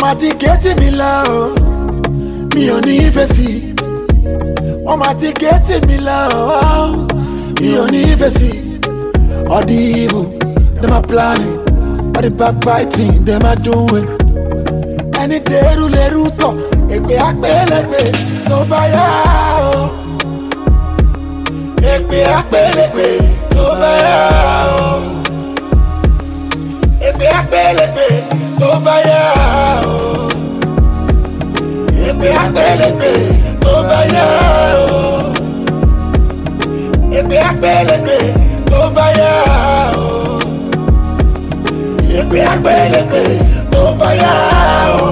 máa ti géètì mi lọ o, mi ò ní ìfẹ́ sí. Wọ́n máa ti géètì mi lọ o, mi ò ní ìfẹ́ sí. All the evil, them are planning. All the backbiting, them are doing. Ẹni dèrú lèrú tọ̀, èpè àpẹẹlẹpẹ tó bá yá o. Èpè àpẹẹlẹpẹ tó bá yá o. Èpè àpẹẹlẹpẹ tó bá yá o. Èpè àpẹẹlẹpẹ tó bá yá o. Èpè àpẹẹlẹpẹ tó bá yá o. Èpè àpẹẹlẹpẹ tó bá yá o.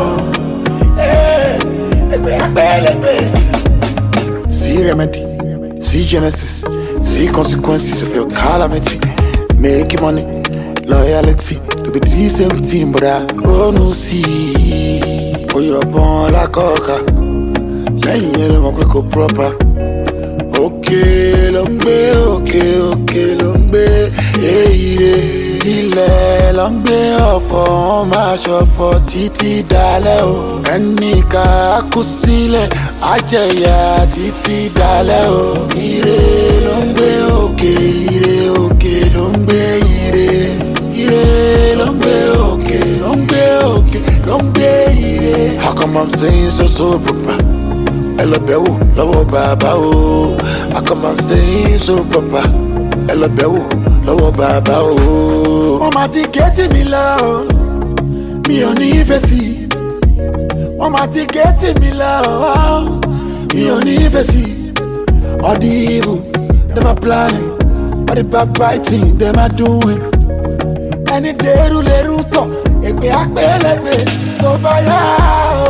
Èpè àpẹẹlẹpẹ. See remedy, see genesis, see consequences of your calamity. Make money, loyalty, to be the same team, but I don't see. Oh, you're born like coca, laying in a quick proper. Okay, long bay, okay, long bay, hey, ilẹ̀ ló ń gbé ọ̀fọ̀ máa ṣọ̀fọ̀ títí dalẹ́ o. Ẹnì ká kú sílẹ̀ àjẹyà títí dalẹ́ o. Ire ló ń gbé òkè, ire òkè ló ń gbé ire. Ire ló ń gbé òkè, ló ń gbé òkè, ló ń gbé ire. How come I'm saying so proper? Ẹ lọ bẹ̀ wò lọ́wọ́ bàbá o. How come I'm saying so proper? Ẹ lọ bẹ̀ wò lọ́wọ́ bàbá o. Wọ́n máa ti géètì mi lọ o, mi ò ní ìfẹ́ sí. Wọ́n máa ti géètì mi lọ o, mi ò ní ìfẹ́ sí. All the evil, them are planning. All the backbiting, them are doing. Ẹni dèrú lèrú tọ̀, èpè àpẹẹlẹpẹ tó bá yá o.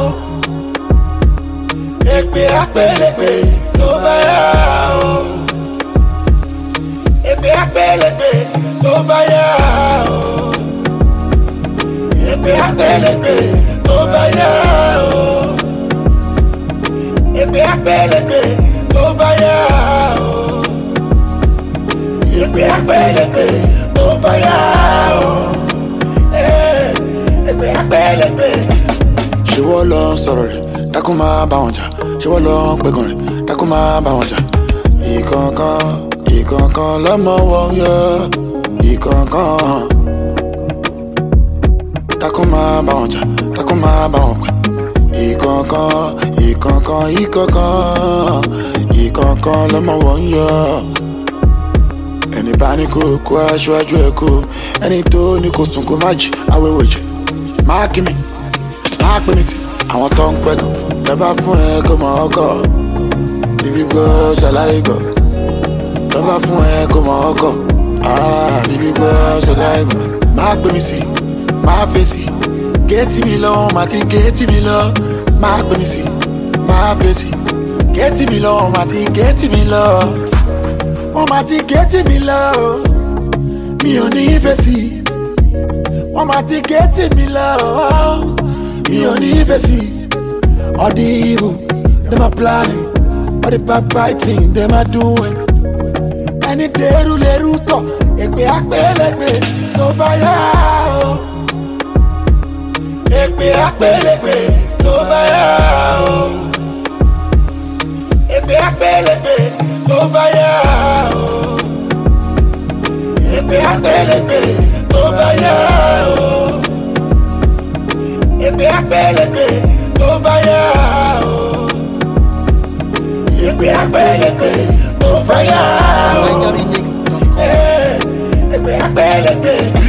Èpè àpẹẹlẹpẹ tó bá yá o. Èpè àpẹẹlẹpẹ tó bá yá o. Èpè àpẹẹlẹpẹ tó bá yá o. Èpè àpẹẹlẹpẹ tó bá yá o. Èpè àpẹẹlẹpẹ tó bá yá o. Èpè àpẹẹlẹpẹ. Ṣé wọ́n lọ sọ̀rọ̀ rẹ̀ dákun máa bá wọn jà? Ṣé wọ́n lọ pẹ̀gàn rẹ̀ dákun máa bá wọn jà? Ìkọ̀ọ̀kan lọ́mọ wọn yọ. Ìkọ̀ọ̀kan dákun máa bá wọn jà, dákun máa bá wọn pẹ̀. Ìkọ̀ọ̀kan lọ́mọ wọn yọ. Ẹni bá ní kó kó aṣáájú ẹ̀ kó. Ẹni tó ní kó sùn kó má jì awéwò jì. Má kí mi, má pè mí sí àwọn tó ń pẹ́gàn. Lọ́ba fún ẹ kó mọ ọkọ̀. Bíbí gbọ́ ṣàlàyé gbọ́. Lọ́ba fún ẹ kó mọ ọkọ̀. Bíbí gbọ́ ṣàlàyé gbọ́. Má pè mí sí, má fèsì. Géètì mi lọ, má ti géètì mi lọ. Má pè mí sí, má fèsì. Géètì mi lọ, má ti géètì mi lọ. Wọ́n máa ti géètì mi lọ o, mi ò ní ìfẹ́ sí. Wọ́n máa ti géètì mi lọ o, mi ò ní ìfẹ́ sí. All the evil, them are planning. All the backbiting, them are doing. Ẹni dèrú lèrú tọ̀, èpè àpẹẹlẹpẹ tó bá yá o. Èpè àpẹẹlẹpẹ tó bá yá o. Èpè àpẹẹlẹpẹ tó bá yá o. Èpè àpẹẹlẹpẹ tó bá yá o. Èpè àpẹẹlẹpẹ tó bá yá o. Èpè àpẹẹlẹpẹ tó bá yá o. Èpè àpẹẹlẹpẹ.